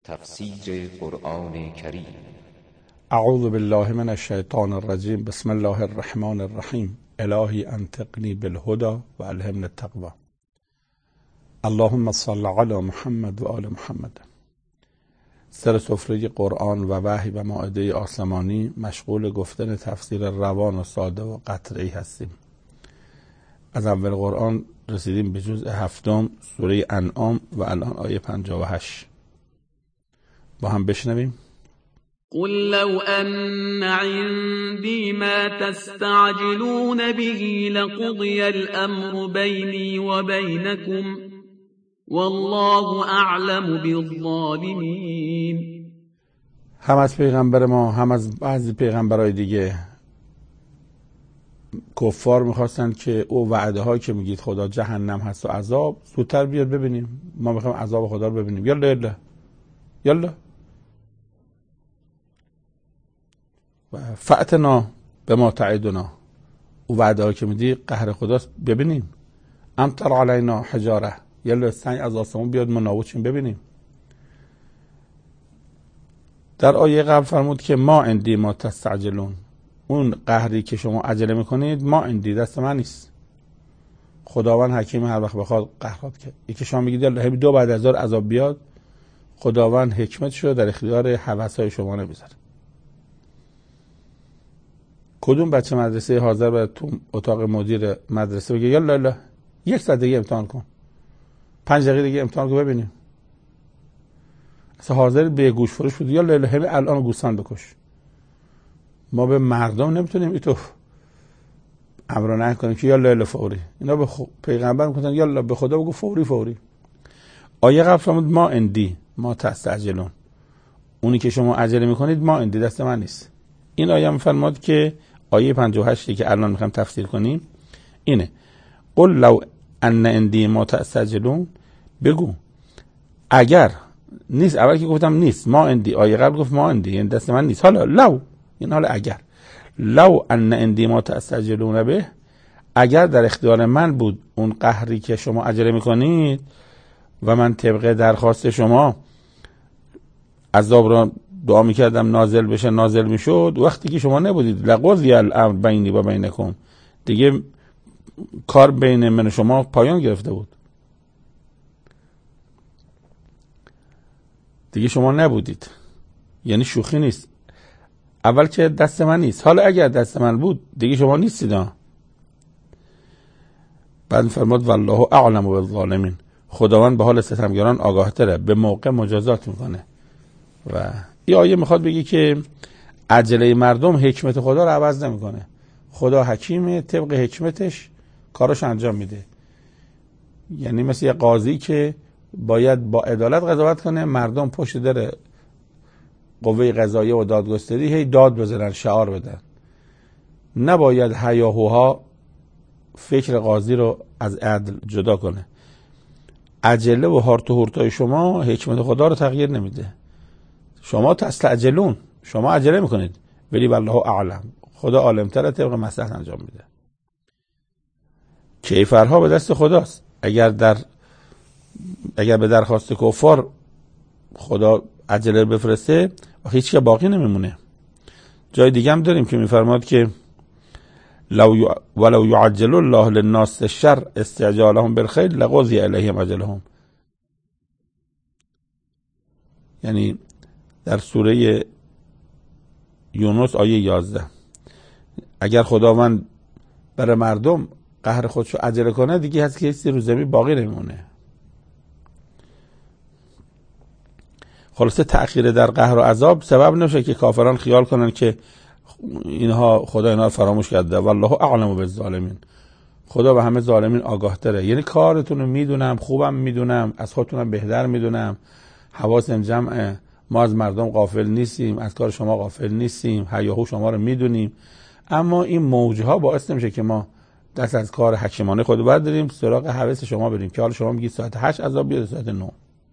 تفسیر قرآن کریم. اعوذ بالله من الشیطان الرجیم. بسم الله الرحمن الرحیم. الهی انطقنی بالهدى و الهمنی التقوی. اللهم صل علی محمد و آل محمد. سر سفره قرآن و وحی و مائده آسمانی مشغول گفتن تفسیر روان و ساده و قطعی هستیم. از اول قرآن رسیدیم به جزء هفتم سوره انعام و الان آیه 58. با هم بشنویم. قل لو أن عندي ما تستعجلون به لقضي الأمر بيني وبينكم والله أعلم بالظالمين. هم از پیغمبر ما هم از بعضی پیغمبرای دیگه کفار میخواستن که او وعده هایی که میگید خدا جهنم هست و عذاب زودتر بیاد ببینیم، ما میخوایم عذاب خدا رو ببینیم. یلا یلا فأتنا به ما تعدنا، او وعده ها که میدی قهر خداست ببینیم. امطر علینا حجاره، یلا سنگ از آسمون بیاد ما نابود شیم ببینیم. در آیه قبل فرمود که ما عندی ما تستعجلون، اون قهری که شما عجله میکنید ما عندی، دست من نیست. خداوند حکیم، هر وقت بخواد قهرات کرد. یکی شما میگید یلا دو بعد از عذاب بیاد، خداوند حکمتشو در اختیار هوس‌های شما نمیذاره. کدوم بچه مدرسه حاضر باید تو اتاق مدیر مدرسه بگه یلا یک ساعت دیگه امتحان کن، 5 دقیقه دیگه امتحان کن ببینیم؟ اصلا حاضر به گوش فروش بود یلا همین الان گوسفند بکش. ما به مردم نمیتونیم اینو امر نه کنیم که یلا فوری. اینا به پیغمبر میگفتن یلا، به خدا بگو فوری. آیه قبل فرمود ما اندی ما تستعجلون، اونی که شما عجله میکنید ما اندی، دست من نیست. این آیه میفرماد که آیه 58 که الان میخوام تفسیر کنیم اینه: قل لو ان اندی ما تستعجلون، بگو اگر نیست. اول که گفتم نیست ما اندی، آیه قبل گفت ما اندی یعنی دست من نیست. حالا لو، این حالا اگر، لو ان اندی ما تستعجلون به، اگر در اختیار من بود اون قهری که شما عجله میکنید و من طبق درخواست شما عذاب را دعا میکردم نازل بشه، نازل میشد. وقتی که شما نبودید لقضی الامر بینی و بینکم، دیگه کار بین من و شما پایان گرفته بود، دیگه شما نبودید. یعنی شوخی نیست. اول که دست من نیست، حالا اگر دست من بود دیگه شما نیستید. بعد فرمود والله اعلم بالظالمین، خداوند به حال ستمگران آگاه تره، به موقع مجازات میکنه. و این آیه میخواد بگی که عجله مردم حکمت خدا رو عوض نمیکنه. خدا حکیمه، طبق حکمتش کاراش انجام میده. یعنی مثل یه قاضی که باید با عدالت قضاوت کنه، مردم پشت در قوه قضاییه و دادگستری هی داد بزنن، شعار بدن. نباید هیاهوها فکر قاضی رو از عدل جدا کنه. عجله و هارت و هورتای شما حکمت خدا رو تغییر نمیده. شما تستعجلون، شما عجله میکنید، ولی والله اعلم، خدا عالم‌تر، طبق مصلحت انجام میده. کیفرها به دست خداست. اگر به درخواست کفار خدا عجله بفرسته و هیچ که باقی نمیمونه. جای دیگه هم داریم که میفرماد که ولو یعجل الله للناس الشر استعجالهم بالخیر لقضی الیهم اجلهم. یعنی در سوره یونس آیه 11، اگر خداوند برای مردم قهر خودشو عجله کنه دیگه هست که هیچی رو زمین باقی نمیمونه. خلاصه تأخیر در قهر و عذاب سبب نشه که کافران خیال کنن که خدا اینها فراموش کرده. والله اعلم بالظالمین، خدا به همه ظالمین آگاه تره. یعنی کارتون رو میدونم، خوبم میدونم، از خودتونم بهتر میدونم، حواسم جمعه، ما از مردم غافل نیستیم، از کار شما غافل نیستیم، هیاهو شما رو میدونیم. اما این موجها باعث نمیشه که ما دست از کار حکیمانه خود برداریم، سراغ هوس شما بریم که حالا شما میگید ساعت 8 عذاب بیاد، ساعت 9.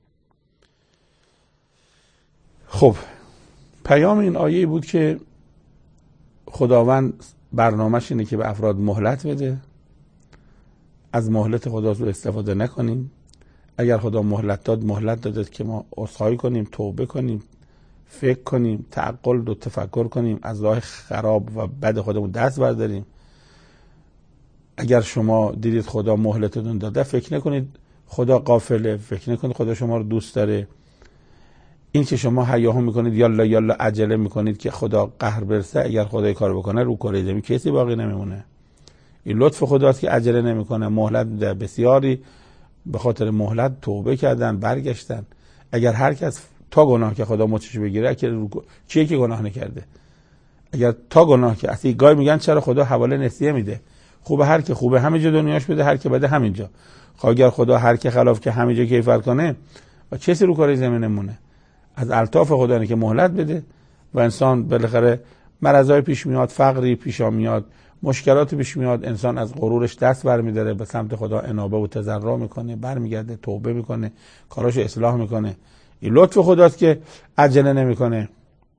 خب پیام این آیه بود که خداوند برنامه‌ش اینه که به افراد مهلت بده، از مهلت خدا استفاده نکنیم، اگر خدا مهلت داد که ما عذرخواهی کنیم، توبه کنیم، فکر کنیم، تعقل و تفکر کنیم، از راه خراب و بد خودمون دست برداریم. اگر شما دیدید خدا مهلتتون داده، فکر نکنید خدا غافله، فکر نکنید خدا شما رو دوست داره. این که شما هیاهو میکنید یالا عجله میکنید که خدا قهر برسه، اگر خدا کار بکنه رو کره زمین کسی باقی نمیمونه. این لطف خداست که عجله نمیکنه، مهلت میده. بسیاری به خاطر مهلت توبه کردن، برگشتن. اگر هر کس تا گناه که خدا مچش بگیره، کیه که گناه نکرده؟ اگر تا گناه که اصلا گاهی میگن چرا خدا حواله نسیه میده؟ خوبه هر که خوبه همه جا دنیاش بده، هر که بده همینجا. اگر خدا هر که خلاف که همینجا کیفر کنه و کسی رو کره زمین نمونه. از الطاف خدا اینه که مهلت بده و انسان بالاخره مرضای پیش میاد، فقری پیش میاد، مشکلات پیش میاد، انسان از غرورش دست برمی‌داره، به سمت خدا انابه و تضرع میکنه، برمیگرده، توبه میکنه، کاراشو اصلاح میکنه. این لطف خداست که عجله نمیکنه.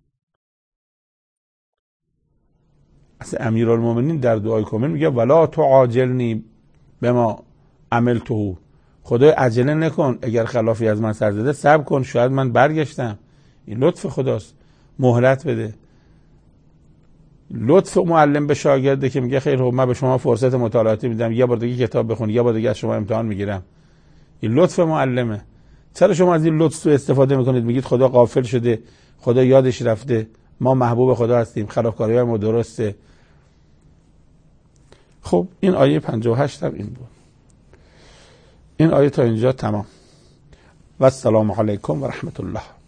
اصلا امیرالمومنین در دعای کامل میگه ولا تعاجلنی بما عملته. خدای عجله نکن، اگر خلافی از من سر زده صبر کن، شاید من برگشتم. این لطف خداست، مهلت بده. لطف معلم به شاگرده که میگه خیر من به شما فرصت مطالعاتی میدم، یه بار دیگه کتاب بخون، یه بار دیگه از شما امتحان میگیرم. این لطف معلمه. چرا شما از این لطف استفاده میکنید؟ میگید خدا غافل شده، خدا یادش رفته، ما محبوب خدا هستیم، خلافکاری‌های ما درسته. خب این آیه 58 هم این بود. این آیه تا اینجا تمام. و السلام علیکم و رحمت الله.